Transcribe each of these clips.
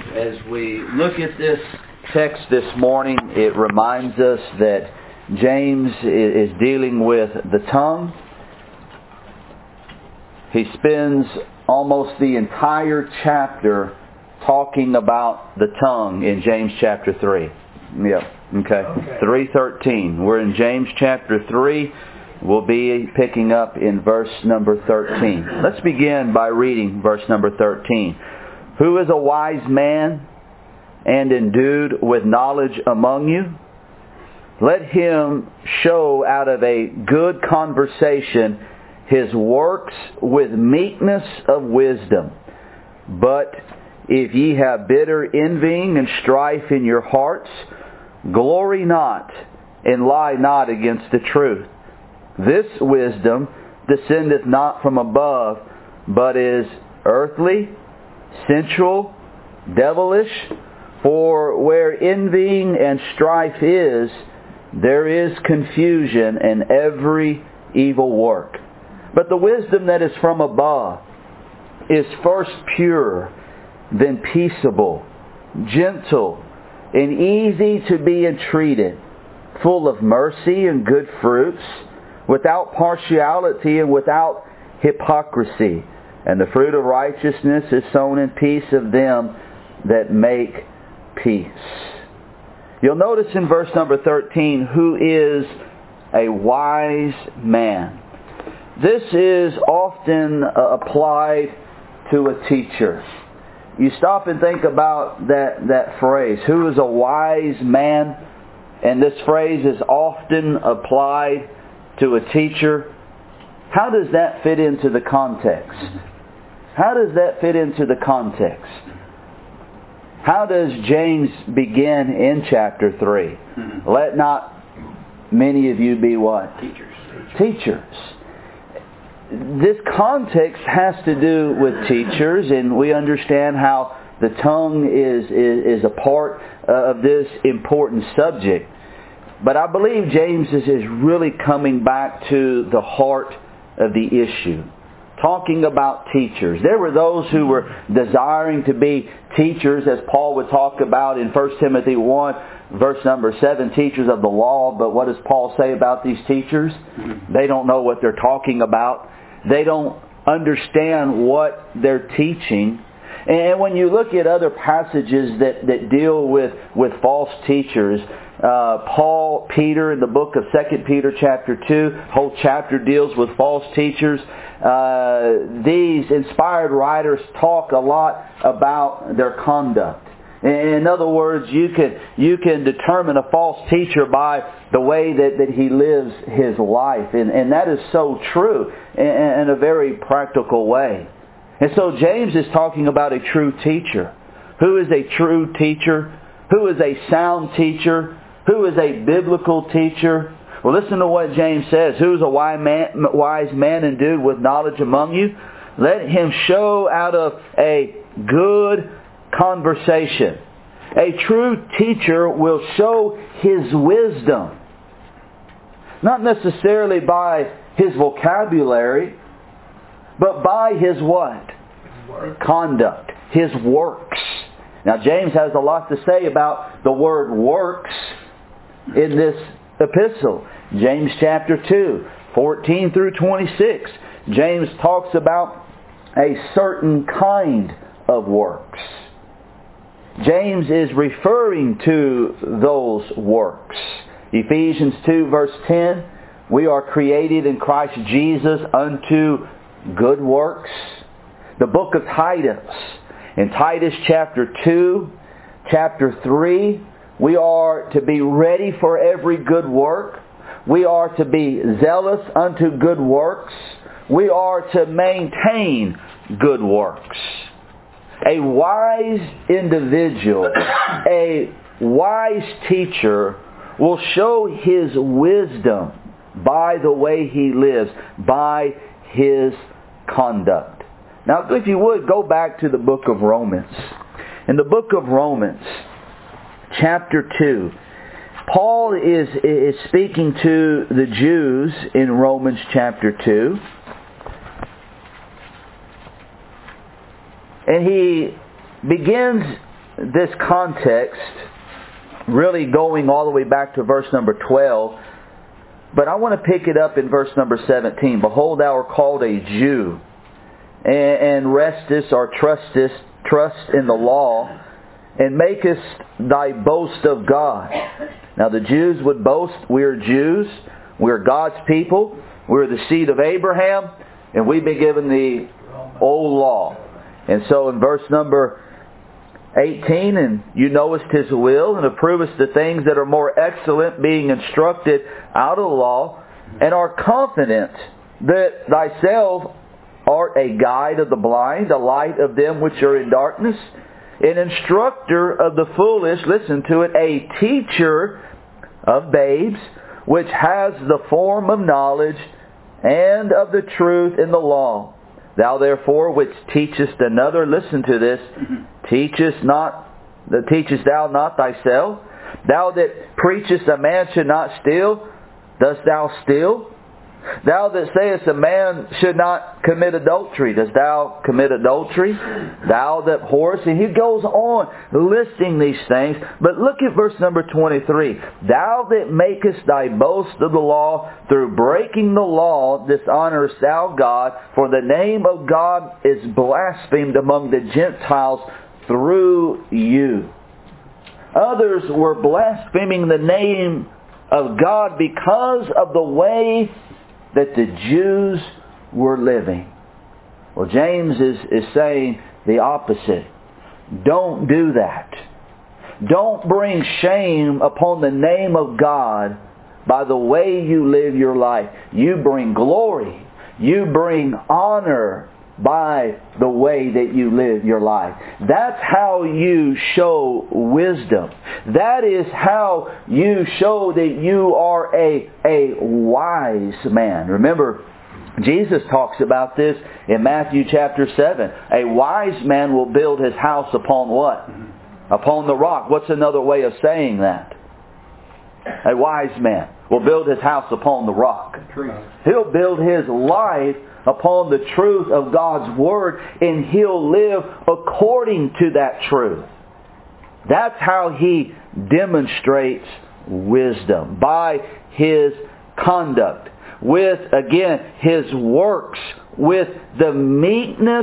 As we look at this text this morning, it reminds us that James is dealing with the tongue. He spends almost the entire chapter talking about the tongue in James chapter 3. Yeah, okay. 3:13. We're in James chapter 3. We'll be picking up in verse number 13. Let's begin by reading verse number 13. Who is a wise man and endued with knowledge among you? Let him show out of a good conversation his works with meekness of wisdom. But if ye have bitter envying and strife in your hearts, glory not and lie not against the truth. This wisdom descendeth not from above, but is earthly, sensual, devilish. For where envying and strife is, there is confusion and every evil work. But the wisdom that is from above is first pure, then peaceable, gentle, and easy to be entreated, full of mercy and good fruits, without partiality and without hypocrisy. And the fruit of righteousness is sown in peace of them that make peace. You'll notice in verse number 13, who is a wise man. This is often applied to a teacher. You stop and think about that phrase, who is a wise man? And this phrase is often applied to a teacher. How does that fit into the context? How does that fit into the context? How does James begin in chapter 3? Let not many of you be what? Teachers. This context has to do with teachers, and we understand how the tongue is a part of this important subject. But I believe James is really coming back to the heart of the issue. Talking about teachers. There were those who were desiring to be teachers, as Paul would talk about in 1 Timothy 1, verse number 7, teachers of the law. But what does Paul say about these teachers? They don't know what they're talking about. They don't understand what they're teaching. And when you look at other passages that deal with false teachers, Peter in the book of 2 Peter chapter 2, whole chapter deals with false teachers. These inspired writers talk a lot about their conduct. In other words, you can determine a false teacher by the way that he lives his life. And that is so true in a very practical way. And so James is talking about a true teacher. Who is a true teacher? Who is a sound teacher? Who is a biblical teacher? Well, listen to what James says. Who is a wise man endued with knowledge among you? Let him show out of a good conversation. A true teacher will show his wisdom. Not necessarily by his vocabulary, but by his what? Conduct. His works. Now James has a lot to say about the word works in this epistle. James chapter 2, 14 through 26. James talks about a certain kind of works. James is referring to those works. Ephesians 2 verse 10, we are created in Christ Jesus unto good works. The book of Titus, in Titus chapter 2, chapter 3, we are to be ready for every good work. We are to be zealous unto good works. We are to maintain good works. A wise individual, a wise teacher will show his wisdom by the way he lives, by his conduct. Now, if you would, go back to the book of Romans. In the book of Romans, chapter 2, Paul is speaking to the Jews in Romans chapter 2. And he begins this context, really going all the way back to verse number 12, but I want to pick it up in verse number 17. Behold, thou art called a Jew, and restest or trust in the law, and makest thy boast of God. Now the Jews would boast, we are Jews, we are God's people, we are the seed of Abraham, and we've been given the old law. And so in verse number 18, and you knowest His will, and approvest the things that are more excellent, being instructed out of the law, and are confident that thyself art a guide of the blind, a light of them which are in darkness, an instructor of the foolish, listen to it, a teacher of babes, which has the form of knowledge and of the truth in the law. Thou therefore which teachest another, listen to this, teachest thou not thyself? Thou that preachest a man should not steal, dost thou steal? Thou that sayest a man should not commit adultery, dost thou commit adultery? Thou that whorest, and he goes on listing these things. But look at verse number 23. Thou that makest thy boast of the law, through breaking the law dishonorest thou God, for the name of God is blasphemed among the Gentiles through you. Others were blaspheming the name of God because of the way that the Jews were living. Well, James is saying the opposite. Don't do that. Don't bring shame upon the name of God by the way you live your life. You bring glory. You bring honor by the way that you live your life. That's how you show wisdom. That is how you show that you are a wise man. Remember, Jesus talks about this in Matthew chapter 7. A wise man will build his house upon what? Upon the rock. What's another way of saying that? A wise man will build his house upon the rock. He'll build his life upon the truth of God's Word, and he'll live according to that truth. That's how he demonstrates wisdom. By his conduct. With, again, his works. With the meekness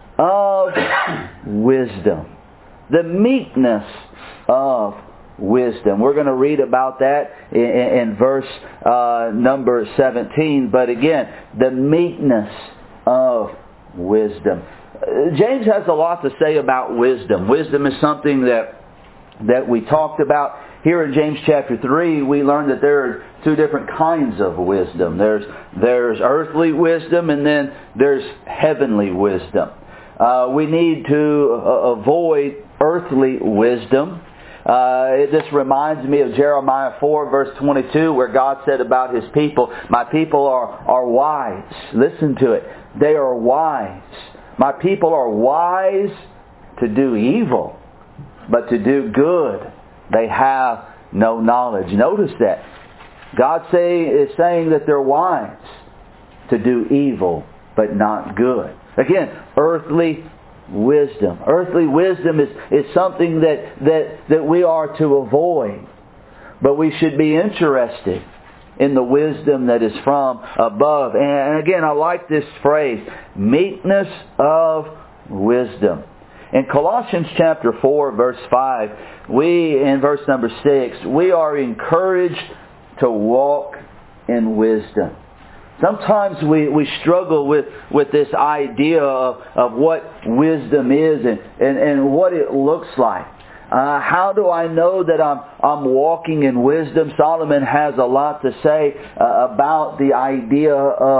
of wisdom. The meekness of wisdom. We're going to read about that in verse number 17. But again, the meekness of wisdom. James has a lot to say about wisdom. Wisdom is something that we talked about. Here in James chapter 3, we learned that there are two different kinds of wisdom. There's earthly wisdom, and then there's heavenly wisdom. We need to avoid earthly wisdom. This reminds me of Jeremiah 4 verse 22, where God said about His people, my people are wise. Listen to it. They are wise. My people are wise to do evil, but to do good they have no knowledge. Notice that. God is saying that they're wise to do evil, but not good. Again, earthly wisdom. Earthly wisdom is something that we are to avoid. But we should be interested in the wisdom that is from above. And again, I like this phrase, meekness of wisdom. In Colossians chapter 4, verse 5, in verse number 6, we are encouraged to walk in wisdom. Sometimes we struggle with this idea of what wisdom is and what it looks like. How do I know that I'm walking in wisdom? Solomon has a lot to say about the idea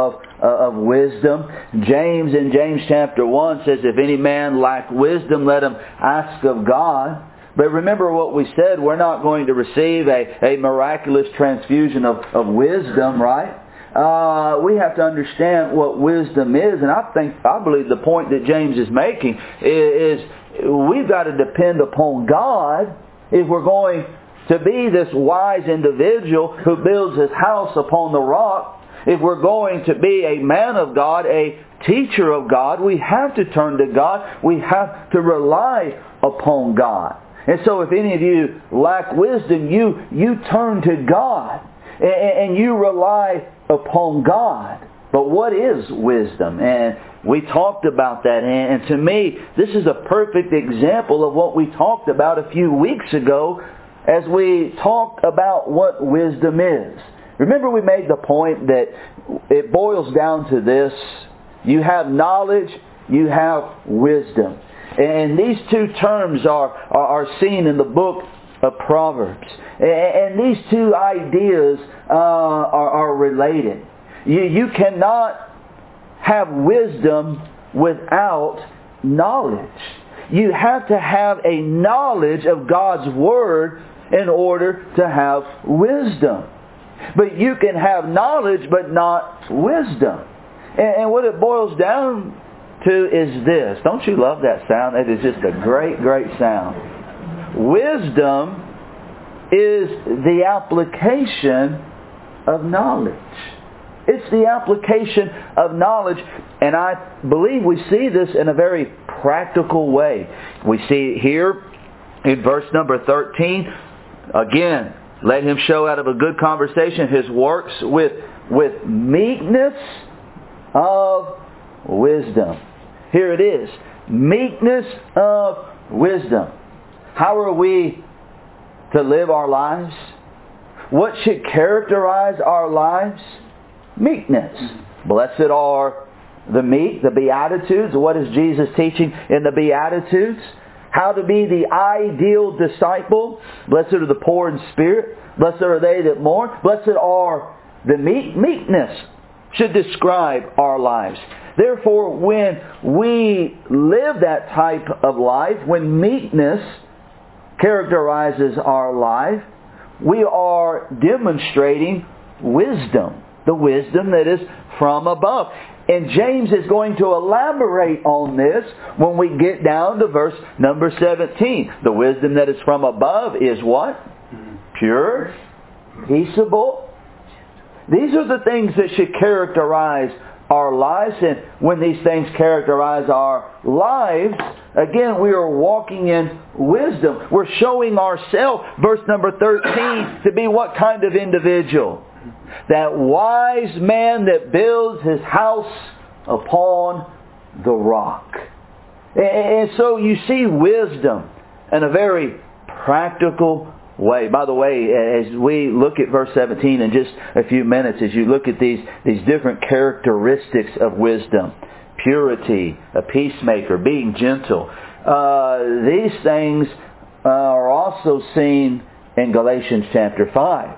of wisdom. James in James chapter 1 says, if any man lack wisdom, let him ask of God. But remember what we said, we're not going to receive a miraculous transfusion of wisdom, right? We have to understand what wisdom is, and I believe the point that James is making is we've got to depend upon God if we're going to be this wise individual who builds his house upon the rock. If we're going to be a man of God, a teacher of God, we have to turn to God. We have to rely upon God. And so if any of you lack wisdom, you turn to God and you rely upon God. But what is wisdom? And we talked about that. And to me, this is a perfect example of what we talked about a few weeks ago as we talked about what wisdom is. Remember, we made the point that it boils down to this. You have knowledge, you have wisdom. And these two terms are seen in the book of Proverbs. And these two ideas are related. You cannot have wisdom without knowledge. You have to have a knowledge of God's Word in order to have wisdom. But you can have knowledge but not wisdom. And what it boils down to is this. Don't you love that sound? It is just a great, great sound. Wisdom is the application of knowledge. It's the application of knowledge, and I believe we see this in a very practical way. We see it here in verse number 13. Again, let him show out of a good conversation his works with meekness of wisdom. Here it is. Meekness of wisdom. How are we to live our lives? What should characterize our lives? Meekness. Blessed are the meek, the Beatitudes. What is Jesus teaching in the Beatitudes? How to be the ideal disciple. Blessed are the poor in spirit. Blessed are they that mourn. Blessed are the meek. Meekness should describe our lives. Therefore, when we live that type of life, when meekness characterizes our life, we are demonstrating wisdom. The wisdom that is from above. And James is going to elaborate on this when we get down to verse number 17. The wisdom that is from above is what? Pure, peaceable. These are the things that should characterize our lives. And when these things characterize our lives, again, we are walking in wisdom. We're showing ourselves, verse number 13, to be what kind of individual? That wise man that builds his house upon the rock. And so you see wisdom in a very practical way. By the way, as we look at verse 17 in just a few minutes, as you look at these different characteristics of wisdom, purity, a peacemaker, being gentle, these things are also seen in Galatians chapter 5.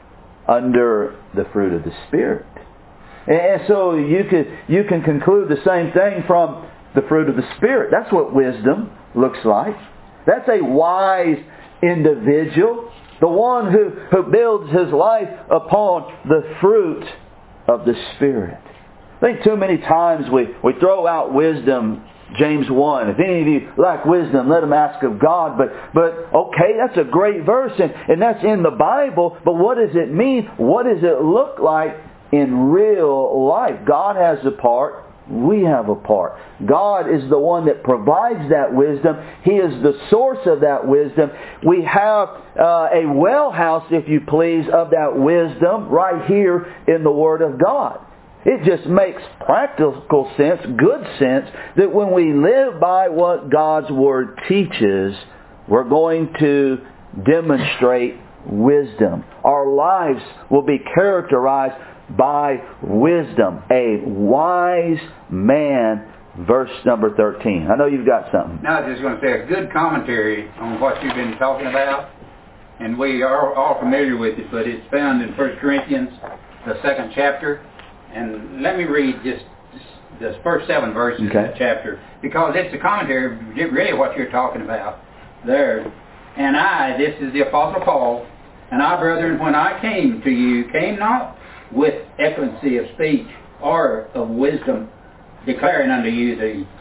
Under the fruit of the Spirit. And so you can conclude the same thing from the fruit of the Spirit. That's what wisdom looks like. That's a wise individual. The one who builds his life upon the fruit of the Spirit. I think too many times we throw out wisdom. James 1. If any of you lack wisdom, let him ask of God. But okay, that's a great verse, and that's in the Bible. But what does it mean? What does it look like in real life? God has a part. We have a part. God is the one that provides that wisdom. He is the source of that wisdom. We have a well house, if you please, of that wisdom right here in the Word of God. It just makes practical sense, good sense, that when we live by what God's Word teaches, we're going to demonstrate wisdom. Our lives will be characterized by wisdom. A wise man, verse number 13. I know you've got something. Now I was just going to say a good commentary on what you've been talking about, and we are all familiar with it, but it's found in 1 Corinthians, the 2nd chapter. And let me read just the first 7 verses of that chapter, because it's a commentary, really what you're talking about there. And I, this is the Apostle Paul, and I, brethren, when I came to you, came not with excellency of speech or of wisdom, declaring unto you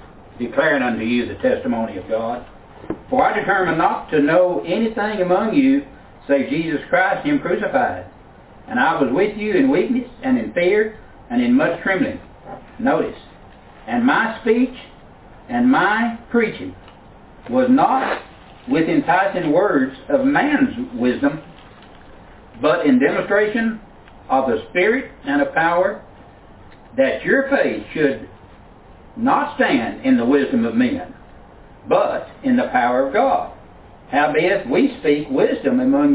the testimony of God. For I determined not to know anything among you save Jesus Christ, Him crucified. And I was with you in weakness and in fear and in much trembling. Notice, and my speech and my preaching was not with enticing words of man's wisdom, but in demonstration of the Spirit and of power, that your faith should not stand in the wisdom of men, but in the power of God. Howbeit we speak wisdom among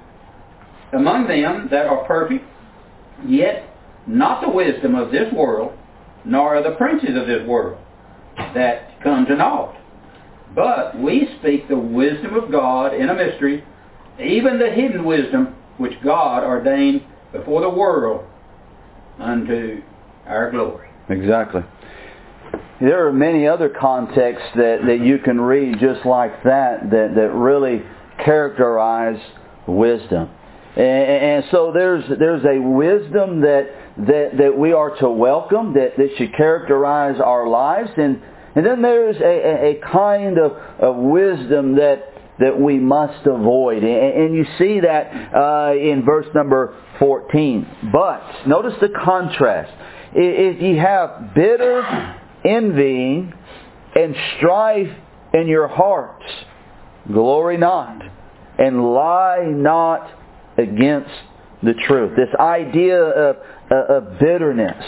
them that are perfect, yet not the wisdom of this world, nor of the princes of this world, that come to naught. But we speak the wisdom of God in a mystery, even the hidden wisdom which God ordained before the world unto our glory. Exactly. There are many other contexts that you can read just like that really characterize wisdom. And so there's a wisdom that we are to welcome, that should characterize our lives. And then there's a kind of wisdom that we must avoid. And you see that in verse number 14. But, notice the contrast. If ye have bitter envying and strife in your hearts, glory not, and lie not against the truth. This idea of bitterness,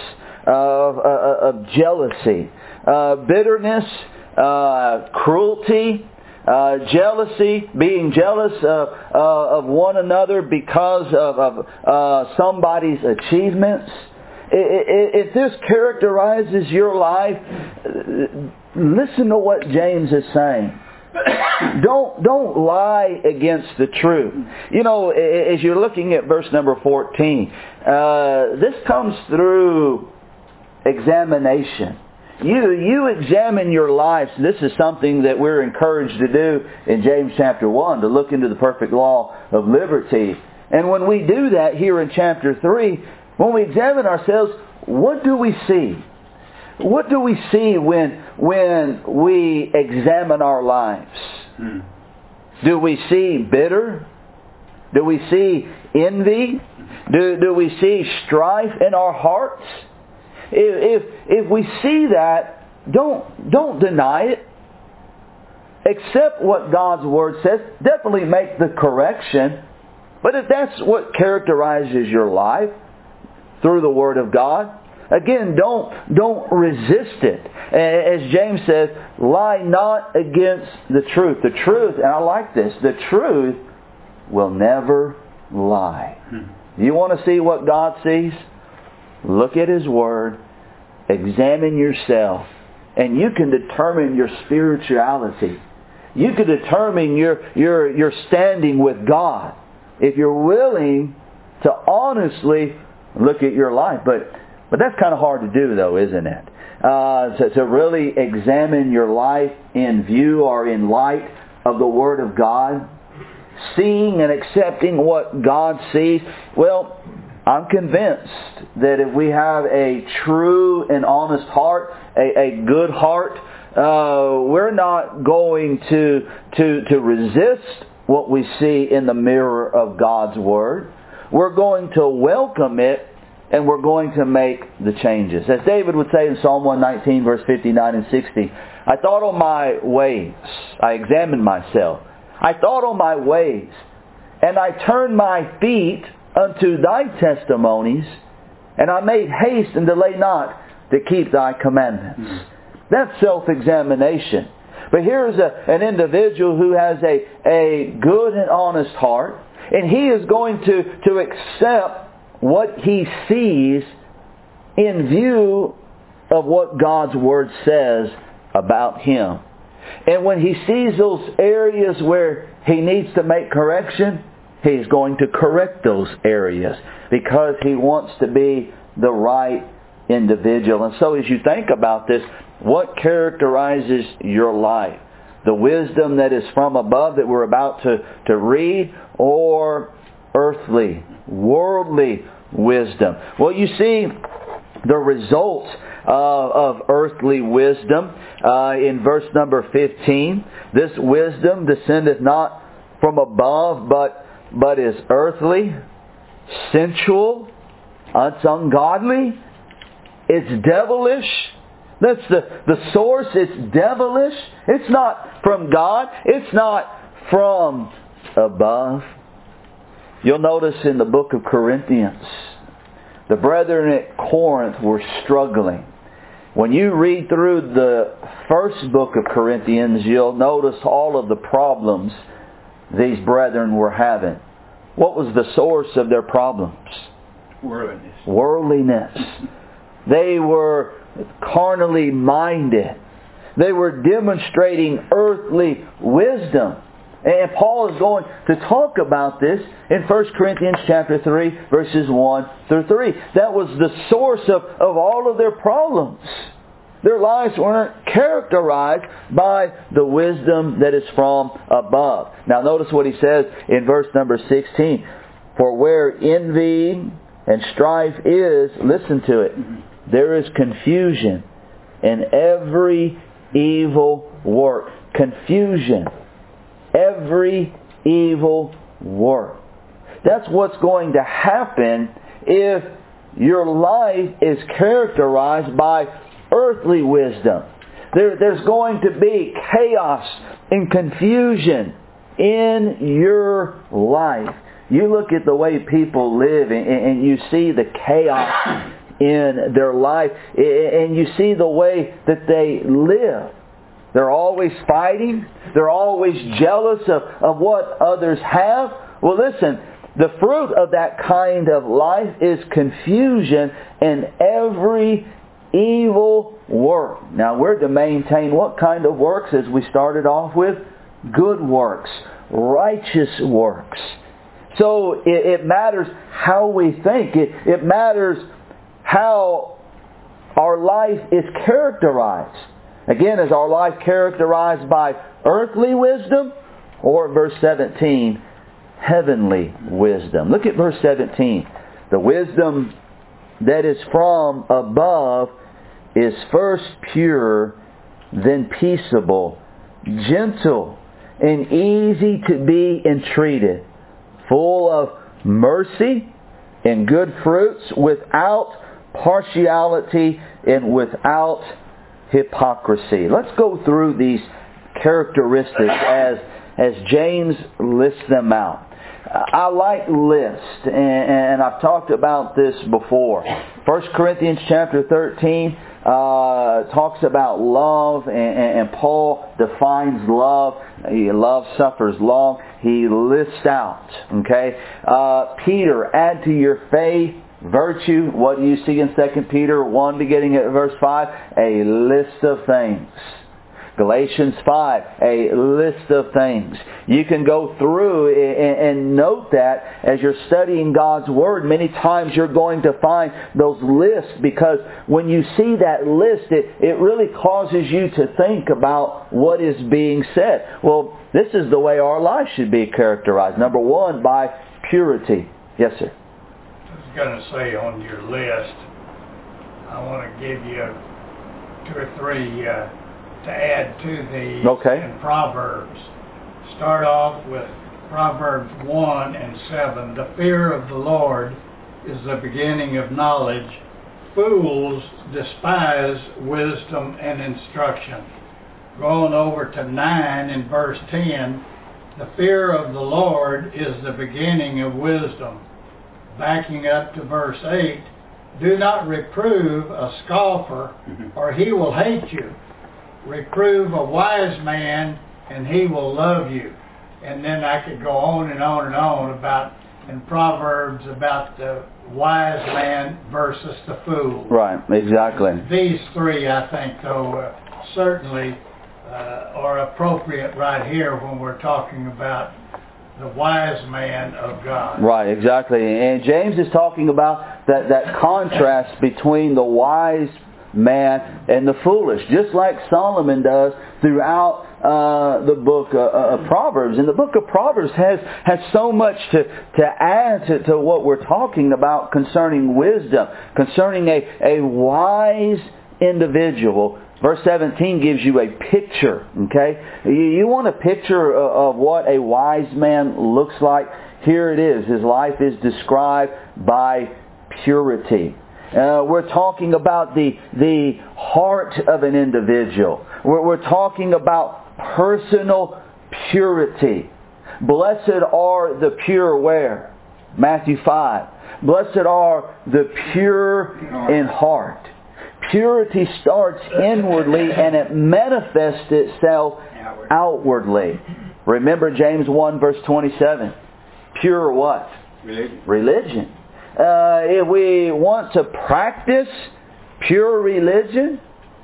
of jealousy, bitterness, cruelty, jealousy, being jealous of one another because of somebody's achievements. If this characterizes your life, listen to what James is saying. Don't lie against the truth. You know, as you're looking at verse number 14, this comes through examination. You examine your lives. This is something that we're encouraged to do in James chapter 1, to look into the perfect law of liberty. And when we do that here in chapter 3, when we examine ourselves, what do we see? What do we see when we examine our lives? Do we see bitter? Do we see envy? Do we see strife in our hearts? If we see that, don't deny it. Accept what God's Word says. Definitely make the correction. But if that's what characterizes your life through the Word of God, again, don't resist it. As James says, lie not against the truth. The truth, and I like this, the truth will never lie. You want to see what God sees? Look at His Word, examine yourself, and you can determine your spirituality. You can determine your standing with God if you're willing to honestly look at your life. But that's kind of hard to do, though, isn't it? To really examine your life in view or in light of the Word of God, seeing and accepting what God sees. Well, I'm convinced that if we have a true and honest heart, a good heart, we're not going to resist what we see in the mirror of God's Word. We're going to welcome it, and we're going to make the changes. As David would say in Psalm 119, verse 59 and 60, I thought on my ways, I examined myself. I thought on my ways, and I turned my feet unto thy testimonies, and I made haste and delay not to keep thy commandments. That's self-examination. But here's an individual who has a good and honest heart, and he is going to accept what he sees in view of what God's Word says about him. And when he sees those areas where he needs to make correction, he's going to correct those areas because he wants to be the right individual. And so as you think about this, what characterizes your life? The wisdom that is from above that we're about to read, or earthly, worldly wisdom? Well, you see the result of earthly wisdom in verse number 15. This wisdom descendeth not from above, but is earthly, sensual, it's ungodly, it's devilish, That's the source. It's devilish. It's not from God. It's not from above. You'll notice in the book of Corinthians, the brethren at Corinth were struggling. When you read through the first book of Corinthians, you'll notice all of the problems these brethren were having. What was the source of their problems? Worldliness. They were carnally minded. They were demonstrating earthly wisdom. And Paul is going to talk about this in 1 Corinthians chapter 3, verses 1 through 3. That was the source of all of their problems. Their lives weren't characterized by the wisdom that is from above. Now notice what he says in verse number 16. For where envy and strife is, listen to it, there is confusion in every evil work. Confusion. Every evil work. That's what's going to happen if your life is characterized by earthly wisdom. There's going to be chaos and confusion in your life. You look at the way people live and you see the chaos in their life, and you see the way that they live. They're always fighting. They're always jealous of what others have. Well, listen, the fruit of that kind of life is confusion and every evil work. Now, we're to maintain what kind of works, as we started off with? Good works. Righteous works. So it matters how we think. It matters how our life is characterized. Again, is our life characterized by earthly wisdom, or verse 17, heavenly wisdom? Look at verse 17. The wisdom that is from above is first pure, then peaceable, gentle, and easy to be entreated, full of mercy and good fruits, without partiality and without hypocrisy. Let's go through these characteristics as James lists them out. I like lists, and I've talked about this before. 1 Corinthians chapter 13 talks about love, and Paul defines love. Love suffers long. He lists out. Okay, Peter, add to your faith virtue. What do you see in 2 Peter 1 beginning at verse 5? A list of things. Galatians 5, a list of things. You can go through and note that as you're studying God's Word. Many times you're going to find those lists, because when you see that list, it really causes you to think about what is being said. Well, this is the way our life should be characterized. Number one, by purity. Yes, sir. Going to say on your list, I want to give you 2 or 3 to add to these. Okay. In Proverbs. Start off with Proverbs 1 and 7. The fear of the Lord is the beginning of knowledge. Fools despise wisdom and instruction. Going over to 9 and verse 10. The fear of the Lord is the beginning of wisdom. Backing up to verse 8, do not reprove a scoffer, or he will hate you. Reprove a wise man, and he will love you. And then I could go on and on and on about, in Proverbs, about the wise man versus the fool. Right, exactly. These 3, I think, though, certainly are appropriate right here when we're talking about the wise man of God. Right, exactly. And James is talking about that contrast between the wise man and the foolish, just like Solomon does throughout the book of Proverbs. And the book of Proverbs has so much to add to what we're talking about concerning wisdom, concerning a wise individual. Verse 17 gives you a picture, okay? You want a picture of what a wise man looks like? Here it is. His life is described by purity. We're talking about the heart of an individual. We're talking about personal purity. Blessed are the pure where? Matthew 5. Blessed are the pure in heart. Purity starts inwardly and it manifests itself outwardly. Remember James 1 verse 27. Pure what? Religion. If we want to practice pure religion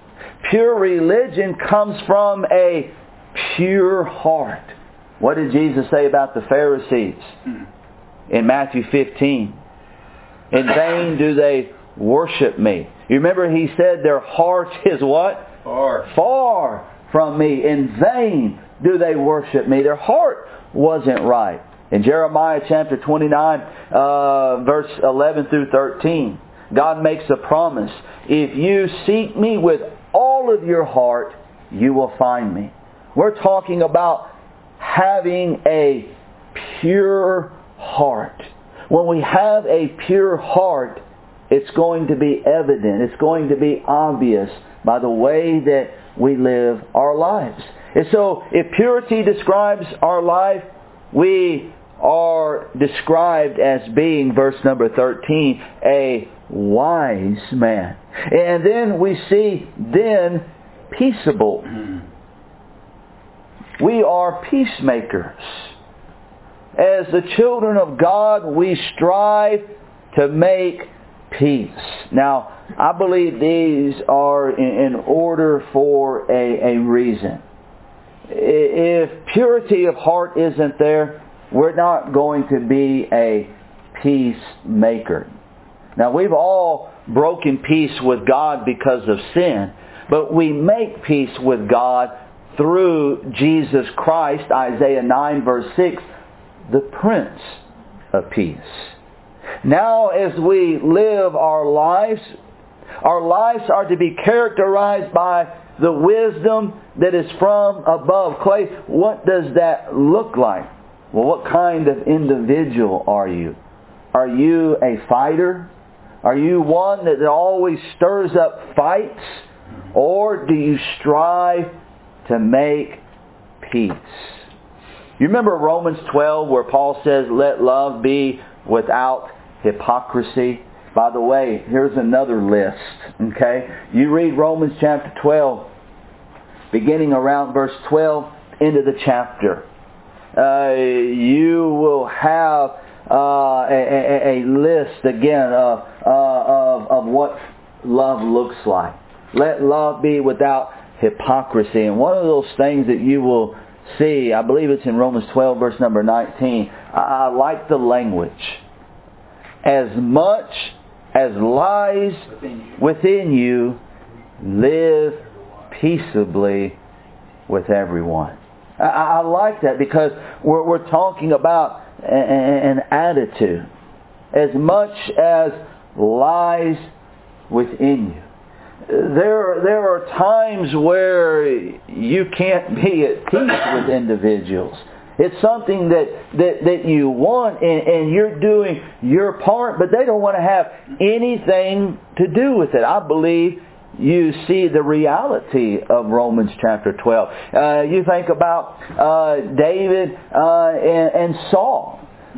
comes from a pure heart. What did Jesus say about the Pharisees in Matthew 15? In vain do they worship me. You remember He said their heart is what? Far from me. In vain do they worship me. Their heart wasn't right. In Jeremiah chapter 29, verse 11 through 13, God makes a promise. If you seek me with all of your heart, you will find me. We're talking about having a pure heart. When we have a pure heart, it's going to be evident. It's going to be obvious by the way that we live our lives. And so, if purity describes our life, we are described as being, verse number 13, a wise man. And then we see, peaceable. We are peacemakers. As the children of God, we strive to make peace. Now, I believe these are in order for a reason. If purity of heart isn't there, we're not going to be a peacemaker. Now, we've all broken peace with God because of sin, but we make peace with God through Jesus Christ, Isaiah 9 verse 6, the Prince of Peace. Now as we live our lives are to be characterized by the wisdom that is from above. Clay, what does that look like? Well, what kind of individual are you? Are you a fighter? Are you one that always stirs up fights? Or do you strive to make peace? You remember Romans 12 where Paul says, let love be without hypocrisy? By the way, here's another list. Okay? You read Romans chapter 12, beginning around verse 12 into the chapter. You will have a list again of what love looks like. Let love be without hypocrisy. And one of those things that you will see, I believe it's in Romans 12 verse number 19. I like the language. As much as lies within you, live peaceably with everyone. I like that because we're talking about an attitude. As much as lies within you. There are times where you can't be at peace with individuals. It's something that you want and you're doing your part, but they don't want to have anything to do with it. I believe you see the reality of Romans chapter 12. You think about David and Saul.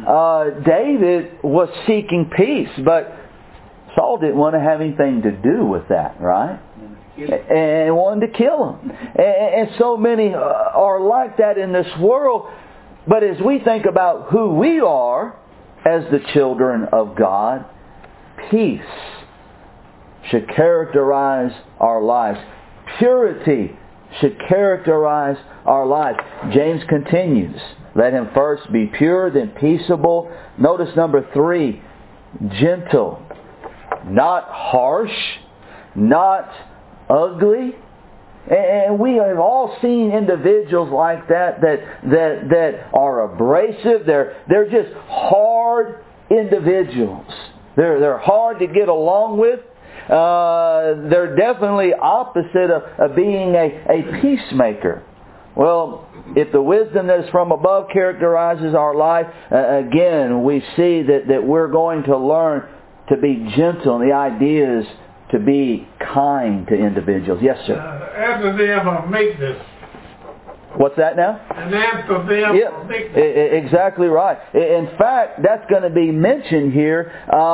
David was seeking peace, but Saul didn't want to have anything to do with that, right? And wanted to kill him. And so many are like that in this world. But as we think about who we are as the children of God, peace should characterize our lives. Purity should characterize our lives. James continues. Let him first be pure, then peaceable. Notice number 3, gentle. Not harsh, not ugly. And we have all seen individuals like that are abrasive. They're just hard individuals. They're hard to get along with. They're definitely opposite of being a peacemaker. Well, if the wisdom that is from above characterizes our life, again, we see that we're going to learn to be gentle, and the idea is to be kind to individuals. Yes, sir. Anthonym of meekness. What's that now? An anthonym of meekness. Exactly right. In fact, that's going to be mentioned here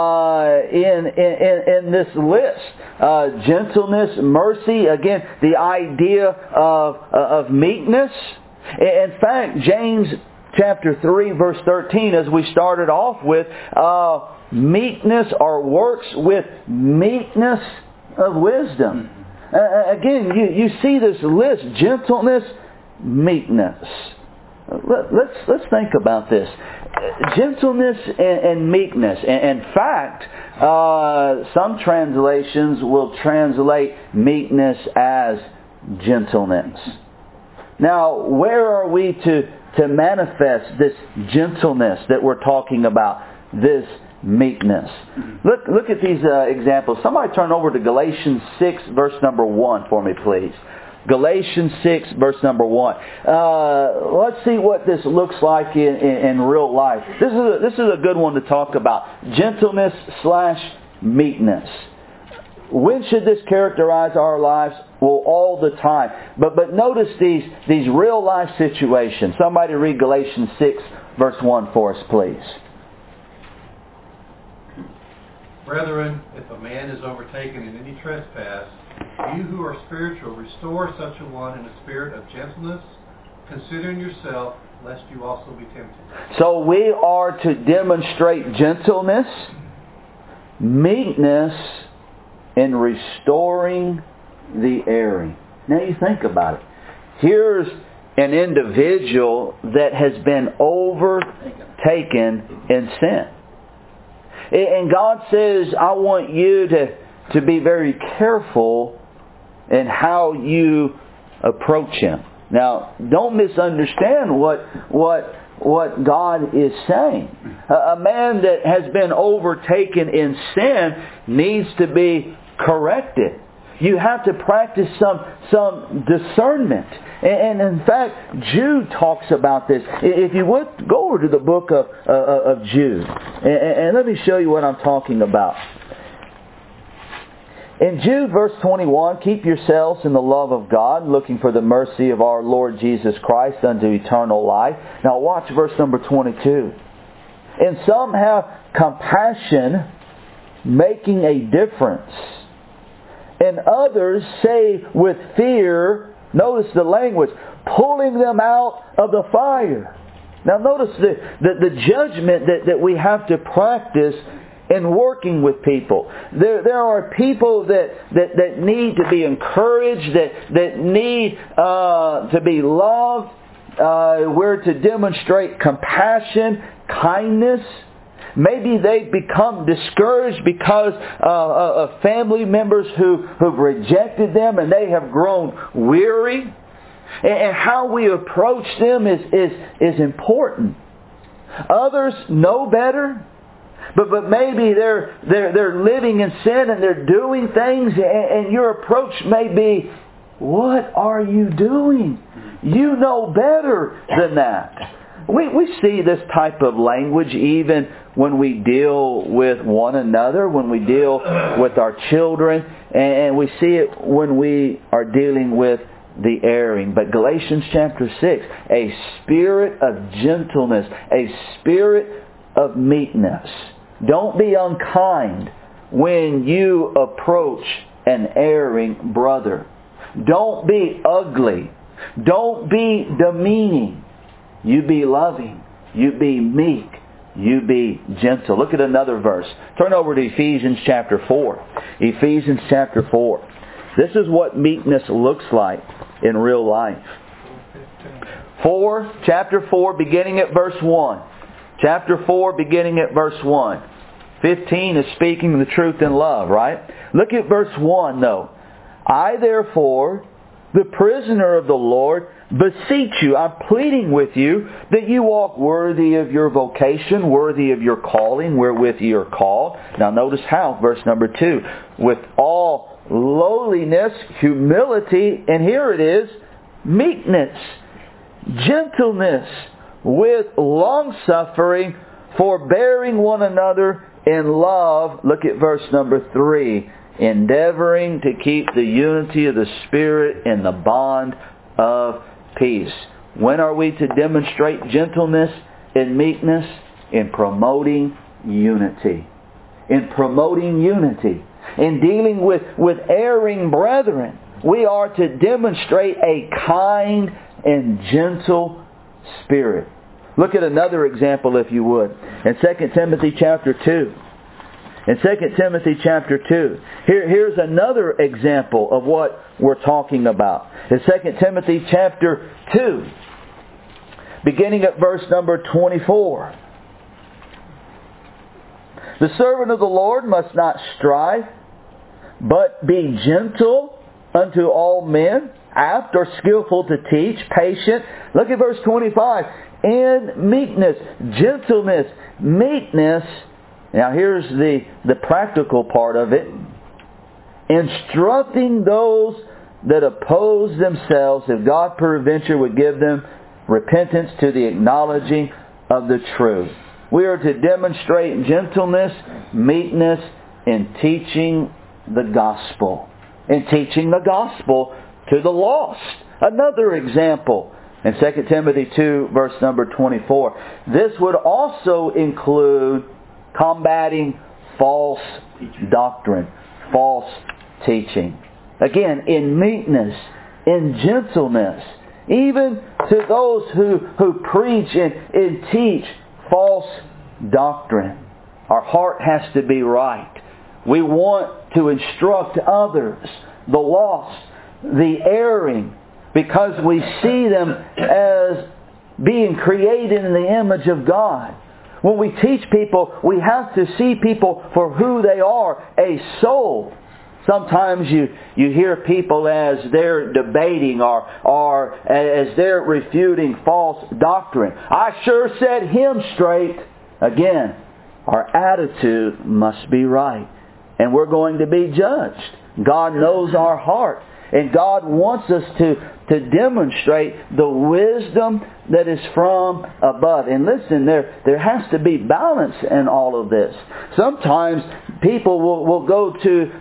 in this list. Gentleness, mercy, again, the idea of meekness. In fact, James chapter 3, verse 13, as we started off with, meekness or works with meekness of wisdom. Again, you see this list: gentleness, meekness. Let's think about this. Gentleness and meekness. In fact, some translations will translate meekness as gentleness. Now, where are we to manifest this gentleness that we're talking about? This meekness. Look at these examples. Somebody turn over to Galatians 6, verse number 1 for me, please. Galatians 6, verse number 1. Let's see what this looks like in real life. This is a good one to talk about. Gentleness / meekness. When should this characterize our lives? Well, all the time. But notice these real life situations. Somebody read Galatians 6, verse 1 for us, please. Brethren, if a man is overtaken in any trespass, you who are spiritual, restore such a one in a spirit of gentleness, considering yourself, lest you also be tempted. So we are to demonstrate gentleness, meekness, in restoring the erring. Now you think about it. Here's an individual that has been overtaken in sin. And God says, I want you to be very careful in how you approach Him. Now, don't misunderstand what God is saying. A man that has been overtaken in sin needs to be corrected. You have to practice some discernment. And in fact, Jude talks about this. If you would, go over to the book of Jude. And let me show you what I'm talking about. In Jude verse 21, keep yourselves in the love of God, looking for the mercy of our Lord Jesus Christ unto eternal life. Now watch verse number 22. And some have compassion, making a difference. And others say with fear, notice the language, pulling them out of the fire. Now notice the judgment that we have to practice in working with people. There are people that need to be encouraged, that need to be loved. We're to demonstrate compassion, kindness. Maybe they've become discouraged because of family members who've rejected them and they have grown weary. And how we approach them is important. Others know better, but maybe they're living in sin and they're doing things, and your approach may be, what are you doing? You know better than that. We see this type of language even when we deal with one another, when we deal with our children, and we see it when we are dealing with the erring. But Galatians chapter 6, a spirit of gentleness, a spirit of meekness. Don't be unkind when you approach an erring brother. Don't be ugly. Don't be demeaning. You be loving. You be meek. You be gentle. Look at another verse. Turn over to Ephesians chapter 4. Ephesians chapter 4. This is what meekness looks like in real life. Chapter 4, beginning at verse 1. Chapter 4, beginning at verse 1. 15 is speaking the truth in love, right? Look at verse 1 though. I therefore, the prisoner of the Lord, beseech you, I'm pleading with you, that you walk worthy of your vocation, worthy of your calling, wherewith you are called. Now notice how, verse number 2, with all lowliness, humility, and here it is, meekness, gentleness, with long-suffering, forbearing one another in love, look at verse number 3, endeavoring to keep the unity of the Spirit in the bond of peace. When are we to demonstrate gentleness and meekness? In promoting unity. In promoting unity. In dealing with erring brethren. We are to demonstrate a kind and gentle spirit. Look at another example, if you would. In 2 Timothy chapter 2. In 2 Timothy chapter 2. Here's another example of what we're talking about. In 2 Timothy chapter 2. Beginning at verse number 24. The servant of the Lord must not strive, but be gentle unto all men, apt or skillful to teach, patient. Look at verse 25. In meekness, gentleness, meekness. Now here's the practical part of it. Instructing those that oppose themselves, if God peradventure would give them repentance to the acknowledging of the truth. We are to demonstrate gentleness, meekness in teaching the gospel. In teaching the gospel to the lost. Another example in 2 Timothy 2 verse number 24. This would also include combating false doctrine, false teaching. Again, in meekness, in gentleness, even to those who preach and teach false doctrine. Our heart has to be right. We want to instruct others, the lost, the erring, because we see them as being created in the image of God. When we teach people, we have to see people for who they are, a soul. Sometimes you hear people as they're debating or as they're refuting false doctrine. I sure set him straight. Again, our attitude must be right. And we're going to be judged. God knows our heart. And God wants us to demonstrate the wisdom that is from above. And listen, there has to be balance in all of this. Sometimes people will go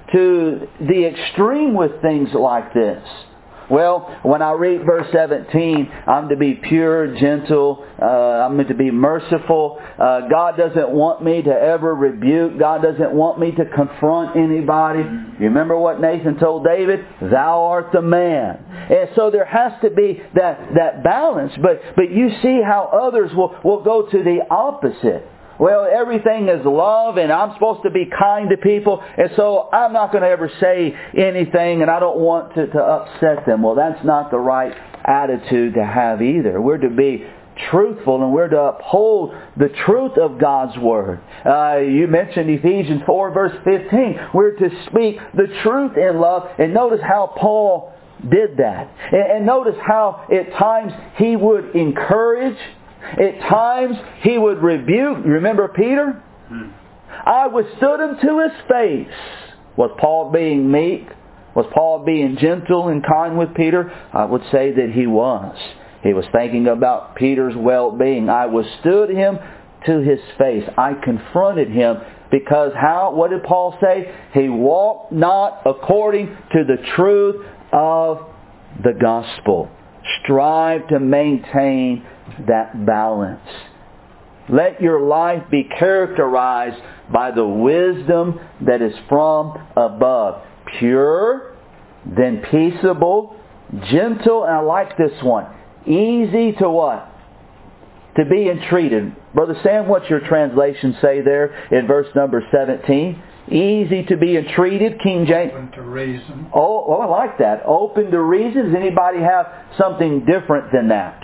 to the extreme with things like this. Well, when I read verse 17, I'm to be pure, gentle, I'm to be merciful. God doesn't want me to ever rebuke. God doesn't want me to confront anybody. You remember what Nathan told David? Thou art the man. And so there has to be that balance. But you see how others will go to the opposite. Well, everything is love and I'm supposed to be kind to people, and so I'm not going to ever say anything and I don't want to upset them. Well, that's not the right attitude to have either. We're to be truthful and we're to uphold the truth of God's Word. You mentioned Ephesians 4 verse 15. We're to speak the truth in love, and notice how Paul did that. And notice how at times he would encourage. At times he would rebuke. Remember Peter? I withstood him to his face. Was Paul being meek? Was Paul being gentle and kind with Peter? I would say that he was. He was thinking about Peter's well-being. I withstood him to his face. I confronted him because what did Paul say? He walked not according to the truth of the gospel. Strive to maintain that balance. Let your life be characterized by the wisdom that is from above. Pure, then peaceable, gentle, and I like this one. Easy to what? To be entreated. Brother Sam, what's your translation say there in verse number 17? Easy to be entreated, King James. Open to reason. Oh, I like that. Open to reason. Does anybody have something different than that?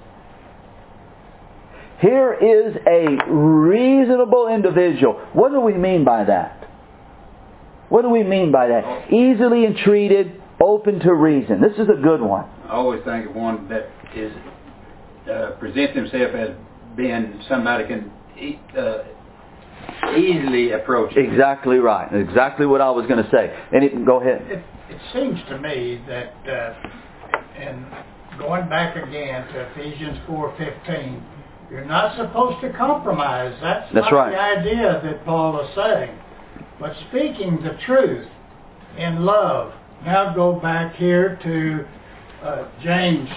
Here is a reasonable individual. What do we mean by that? What do we mean by that? Easily entreated, open to reason. This is a good one. I always think of one that is presents himself as being somebody can easily approach. Exactly right. Exactly what I was going to say. Go ahead. It seems to me that, and going back again to Ephesians 4:15, You're not supposed to compromise. That's That's not right. the idea that Paul is saying. But speaking the truth in love. Now go back here to James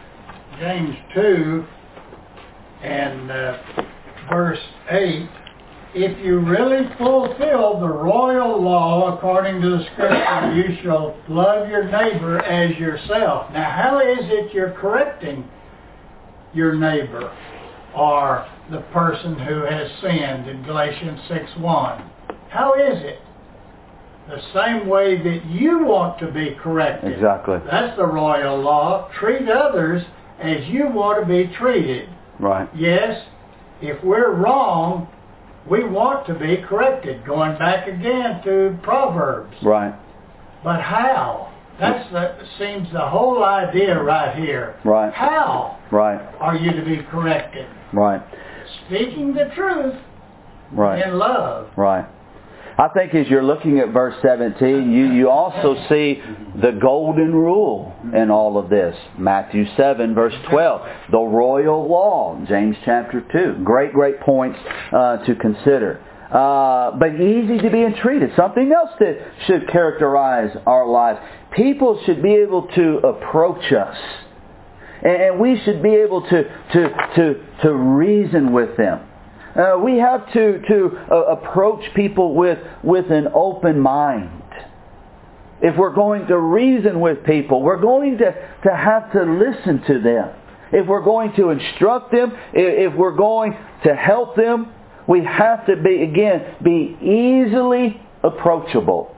2 and verse 8. If you really fulfill the royal law according to the Scripture, you shall love your neighbor as yourself. Now, how is it you're correcting your neighbor or the person who has sinned in Galatians 6:1? How is it? The same way that you want to be corrected. Exactly. That's the royal law. Treat others as you want to be treated. Right. Yes, if we're wrong, we want to be corrected. Going back again to Proverbs. Right. But how? Seems the whole idea right here. Right. How Right. are you to be corrected? Right. Speaking the truth Right. in love. Right. I think as you're looking at verse 17, you also see the golden rule in all of this. Matthew 7, verse 12. The royal law, James chapter 2. Great points to consider. But easy to be entreated. Something else that should characterize our lives. People should be able to approach us. And we should be able to reason with them. We have to approach people with an open mind. If we're going to reason with people, we're going to have to listen to them. If we're going to instruct them, if we're going to help them, we have to be easily approachable.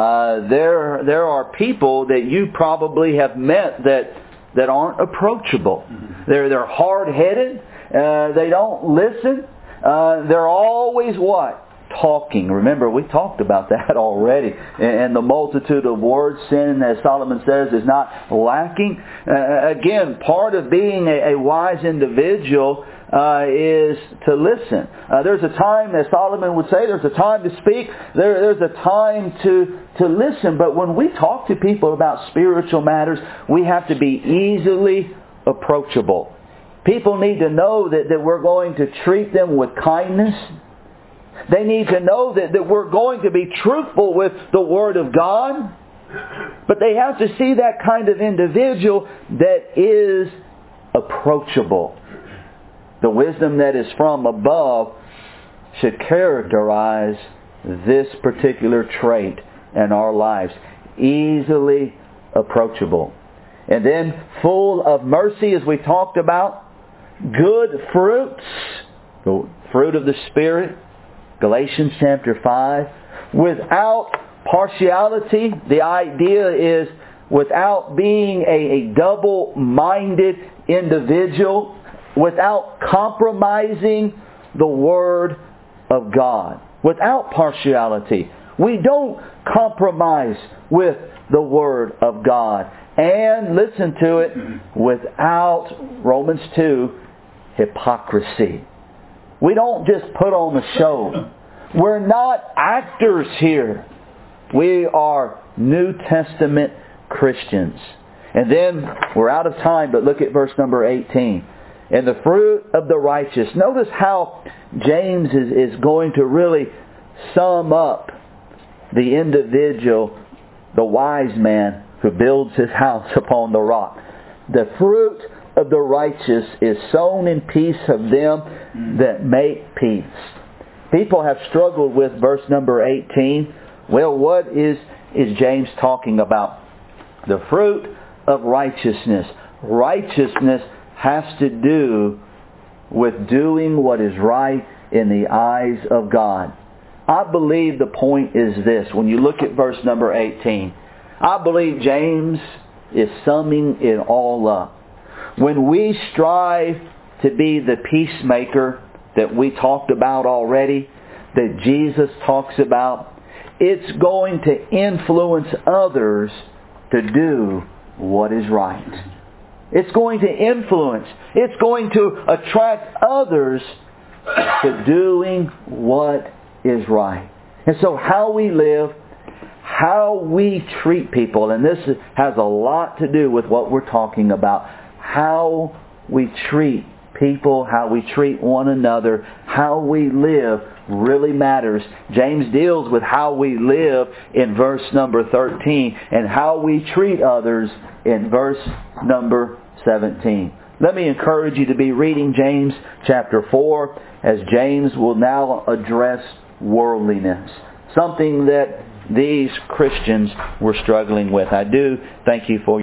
There are people that you probably have met that aren't approachable. They're hard-headed. They don't listen. They're always what? Talking. Remember, we talked about that already. And the multitude of words, sin, as Solomon says, is not lacking. Again, part of being a wise individual is to listen. There's a time, as Solomon would say, there's a time to speak. There's a time to listen. But when we talk to people about spiritual matters, we have to be easily approachable. People need to know that we're going to treat them with kindness. They need to know that we're going to be truthful with the Word of God. But they have to see that kind of individual that is approachable. The wisdom that is from above should characterize this particular trait in our lives. Easily approachable. And then full of mercy, as we talked about. Good fruits, the fruit of the Spirit, Galatians chapter 5. Without partiality, the idea is without being a double-minded individual, without compromising the Word of God. Without partiality. We don't compromise with the Word of God. And, listen to it, without, Romans 2, hypocrisy. We don't just put on a show. We're not actors here. We are New Testament Christians. And then, we're out of time, but look at verse number 18. And the fruit of the righteous. Notice how James is going to really sum up the individual, the wise man who builds his house upon the rock. The fruit of the righteous is sown in peace of them that make peace. People have struggled with verse number 18. Well, what is James talking about? The fruit of righteousness. Righteousness has to do with doing what is right in the eyes of God. I believe the point is this. When you look at verse number 18, I believe James is summing it all up. When we strive to be the peacemaker that we talked about already, that Jesus talks about, it's going to influence others to do what is right. It's going to influence. It's going to attract others to doing what is right. And so how we live, how we treat people, and this has a lot to do with what we're talking about. How we treat people, how we treat one another, how we live really matters. James deals with how we live in verse number 13 and how we treat others in verse number 17. Let me encourage you to be reading James chapter 4, as James will now address worldliness, something that these Christians were struggling with. I do thank you for